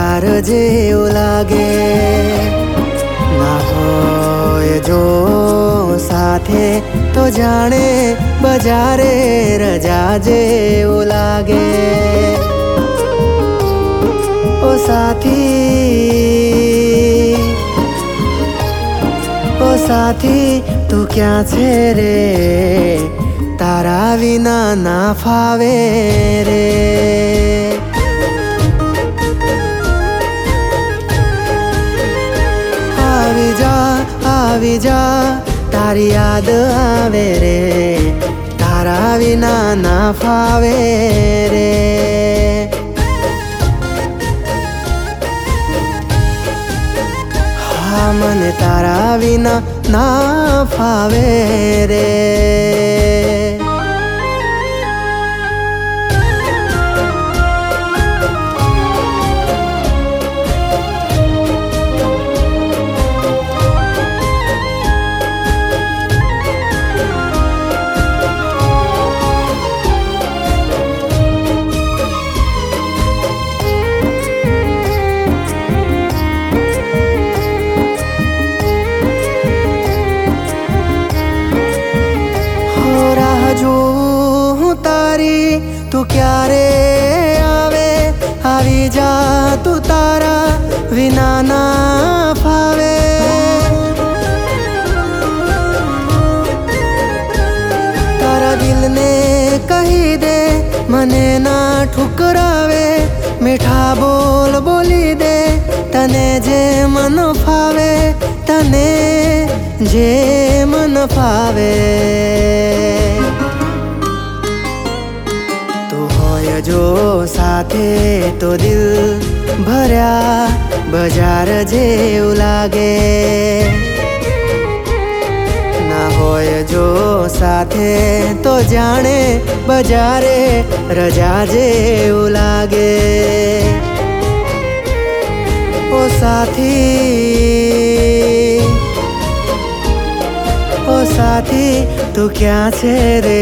બજાર જેવું લાગે ના હોય જો સાથે તો જાણે બજારે રજા જેવું લાગે ઓ સાથી તું ક્યાં છે રે તારા વિના ના ફાવે રે આવી જા તારી યાદ આવે રે તારા વિના ના ફાવે રે હા મને તારા વિના ના ફાવે રે તું ક્યારે આવે આવી જા તું તારા વિના ના ફાવે તારા દિલને કહી દે મને ના ઠુકરાવે મીઠા બોલ બોલી દે તને જે મન ફાવે તને જે મન ફાવે જો સાથે તો દિલ ભર્યા બજાર જેવું લાગે ના હોય જો સાથે તો જાણે બજારે રજા જેવું લાગે ઓ સાથી તું ક્યાં છે રે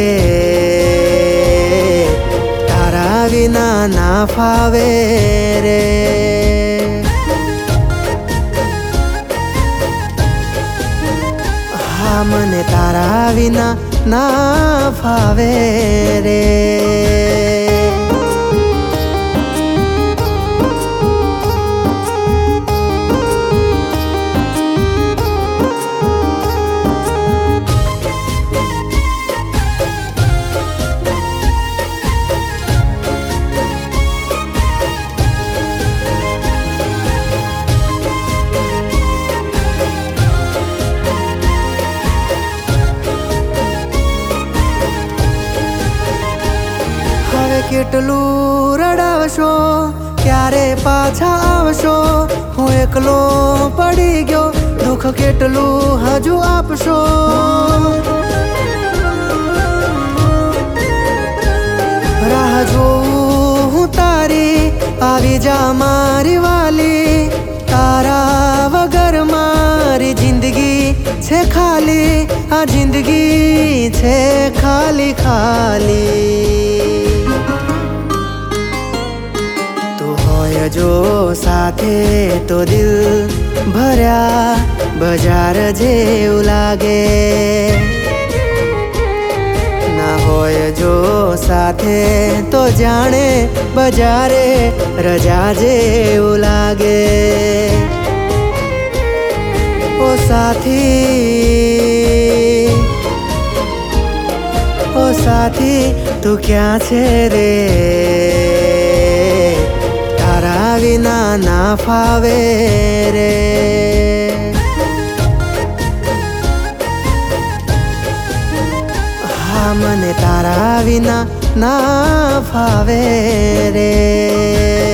તારા વિના ના ફાવે રે હા મને તારા વિના ના ફાવે રે કેટલું રડાવશો ક્યારે પાછા આવશો હું એકલો પડી ગયો દુઃખ કેટલું હજુ આપશો રાહ જોઉં હું તારી આવી જા મારી વાલી તારા વગર મારી જિંદગી છે ખાલી આ જિંદગી છે ખાલી ખાલી જો સાથે તો દિલ ભર્યા બજાર જેવું લાગે ના હોય જો સાથે તો જાણે બજારે રજા જેવું લાગે ઓ સાથી તું ક્યાં છે રે તારા વિના ના ફાવે રે હા મને તારા વિના ના ફાવે રે